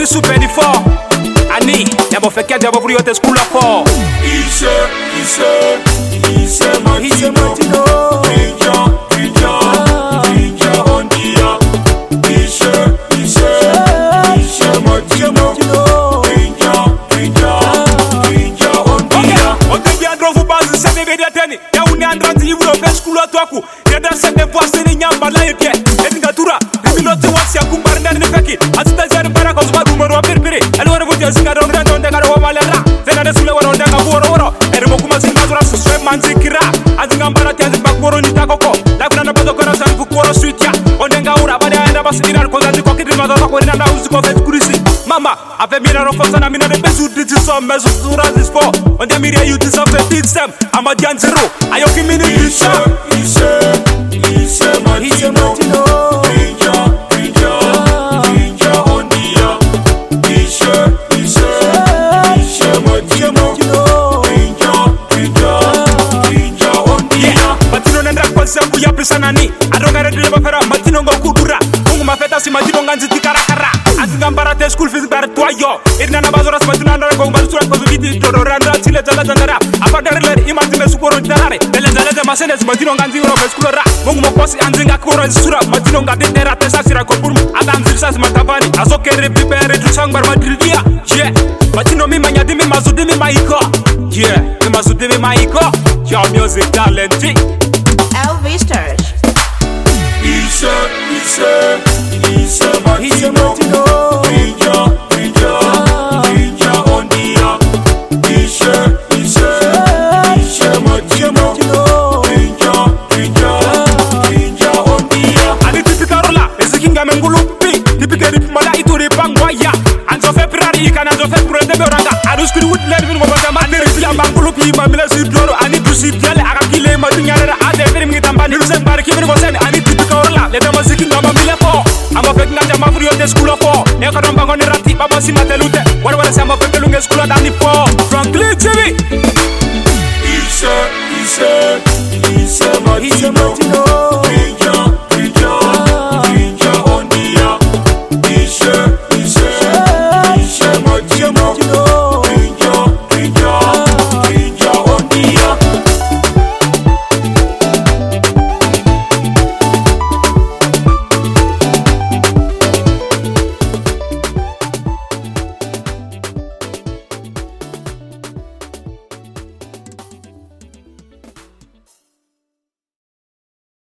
Iri super di fo Ani Yabo feke jabo furi yote school of fo Ise Martino Ninja on dia Ise Martino Ninja on dia Ote bia drofu bazi sebe bedia teni Ya uni andranti iwu ofe school of tuaku Yada sebe vwase ni nyamba la yepye Edinga tura Rimilote wasi ya kumbari nani nifeki Asita zari para kozuma rumoro wa piripiri Eluwane vutia zinga don rendo ndega rewa malera Zena desule wano ndega woro Erimo kuma zinga suswe manzikira Azinga mbara tianzi bakoro nitakoko Lakuna nabazo kona san bukoro suitia Ondenga ura bada enda basi dinar Koza ziko kidrima za sako nina uziko fes kurisi Mama, ave mina rofosa na mina de besu diti so mesu sura zispo Onde miria yuti so fe big sem Ama dian zero, ayo kimini Ise Martino Ninja on dia Ise Martino Ninja on dia Matino nendra kwa sembu ya prisanani Adongare dile bafera matino ngo kudura Mungu mafeta si matino nganzi tikarakara Azinga mbara te school fees bare toyo Irina na bazora si matino andare kwa mbali sura kwa viti Todo randra tile jala jandara Apadare lere imantime sukoro ndarare Dele zaleze masene si matino nganzi uro fe school ra Mungu mkosi anzinga kuro sura Matino ngadi nera te sasira kwa burmu Aga anzirisa si matavani Azokere prepare tu sangbar madridia Yeah Matino mi manya dimi mazudi mi maiko Yeah Mi mazudi mi maiko Your music talenty LV Stars. Ise Martino Ninja on dia Ise Martino Ninja on dia Ani tipika rola, ezikinga mengulupi Tipika rip mala ituri pangwaya Anzo fe pirari ikana anzo fe purende beoranga Anu skiri wut lervin mwabanga Ani ripia mangulupi mamila sirbloro Ani dusi diale akakile matunyarera Ade veri mngitamba nilusen bari kibiri goseni Ani tipika rola, leta mazikinga mamile po Amo fek nanja mafuri yote school of four Eko dombango ni rati, babo si matelute Wale wale se amo fek telunge school of dani po